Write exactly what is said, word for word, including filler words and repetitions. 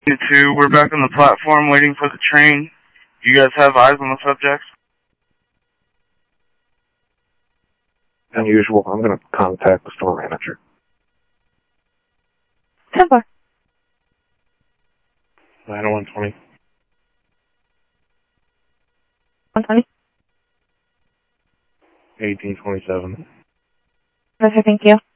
Two, we're back on the platform waiting for the train. You guys have eyes on the subjects? Unusual. I'm going to contact the store manager. ten four. nine oh one twenty. one twenty. eighteen twenty-seven. Okay, thank you.